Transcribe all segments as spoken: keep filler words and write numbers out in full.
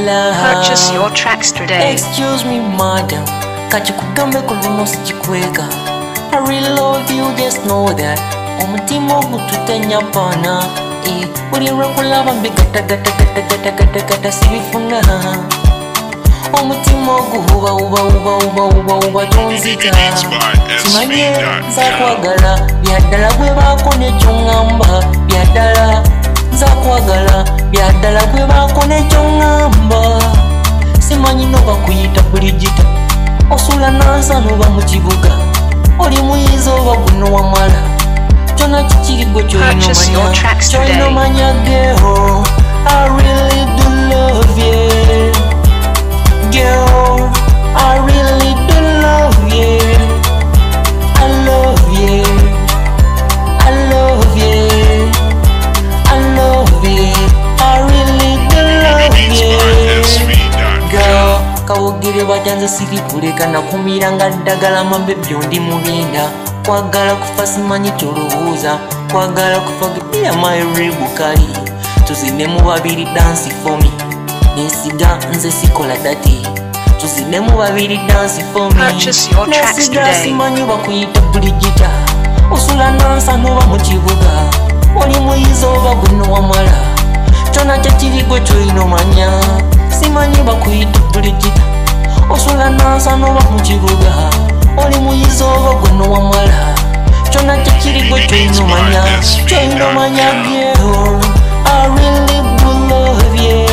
love. Purchase your tracks today. Excuse me, madam, kachikugambe kuluno sichikweka. I really love you, just know that. Omutima ogututenya pana. Eh, ulira kulaba mbigata gata gata gata gata gata sibifuna. Omutima oguhuba uba uba uba uba uba tonzita. Simanye nzakwagala byaddala gwe baako n'ekyo ŋŋamba byaddala. Nzakwagala byaddala gwe baako n'ekyo ŋŋamba. Simanyi noba kuyita Bulijita, osula nansa noba mu kibuga, oli muyiza oba guno wamala. Kyonna kikiri gwe ky'olina omanya girl, I really do love you. Girl, I really do love you. I love you. I love you. I love you. I really do love you. Girl, kawogere bajanza siri kuleka nakumira nga ddagala mambe byondi mubinda. Kwagala kufa simanyi kyolowooza, kwagala kufa gepira my bukali. Tuzinemu babiri dance for me. Nesiga nze sikola dati. Tuzinemu babiri dance for me. Purchase your tracks Nesiga today. simanyi bakuyita Bulijita, osula nansa noba mu kibuga, oli muyiza oba guno wamala. Kyonna kyekiri gwe ky'olina omanya. Simanyi bakuyita Bulijita, osula nansa noba mu kibuga, oli muyiza oba guno wamala. Kyonna kyekiri gwe ky'olina omanya. Ky'olina omanya girl, I really do love you.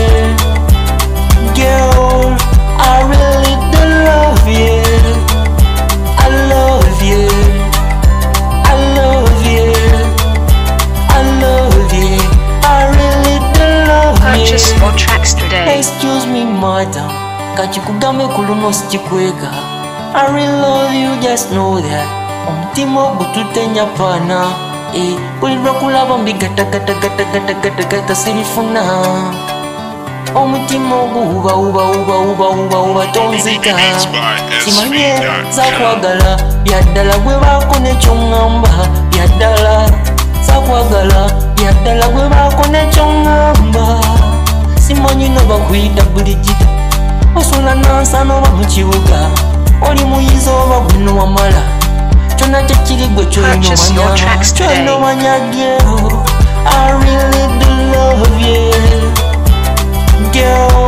Girl, I really do love you. I love you. I love you. I love you. I really do love you. Purchase your tracks today. Excuse me, madam, kachikugambe kuluno sichikweka. I really love you, just know that. Omutima ogututenya pana. Eh, ulira kulaba mbigata gata gata gata gata gata sibifuna. Omutima oguhuba uba uba uba uba uba tonzita. Simanye nzakwagala byaddala gwe baako n'ekyo ŋŋamba byaddala. Nzakwagala byaddala gwe baako n'ekyo ŋŋamba. Simanyi noba kuyita Bulijita, osula nansa noba mu kibuga, oli muyiza oba guno wamala. Kyonna kyekiri gwe ky'olina omanya. Ky'olina omanya girl, I really do love you. Girl,